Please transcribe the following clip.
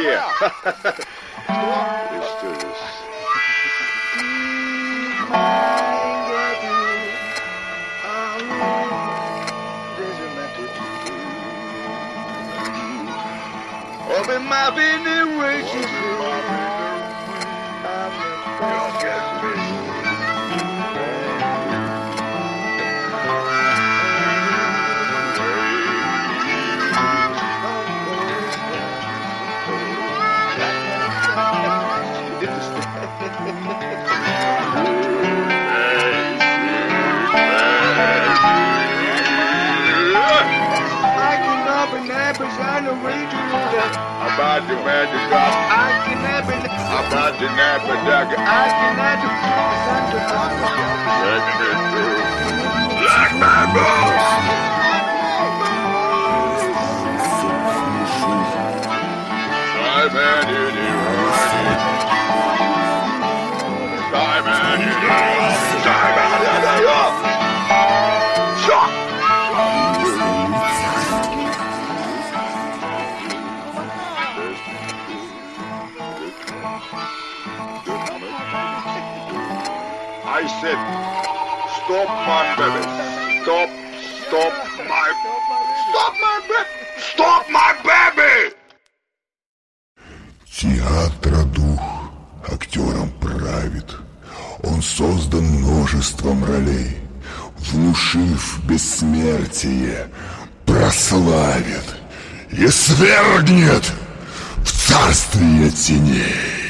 here. Let's do this. Open my bending wages. About the man to God, I can never. About the never dog, I can never. Black man boss. I man you do. I man you do. I man you do. Shot. I said, stop my baby. Stop my baby! Театра дух актером правит. Он создан множеством ролей. Внушив бессмертие, прославит и свергнет в царствие теней.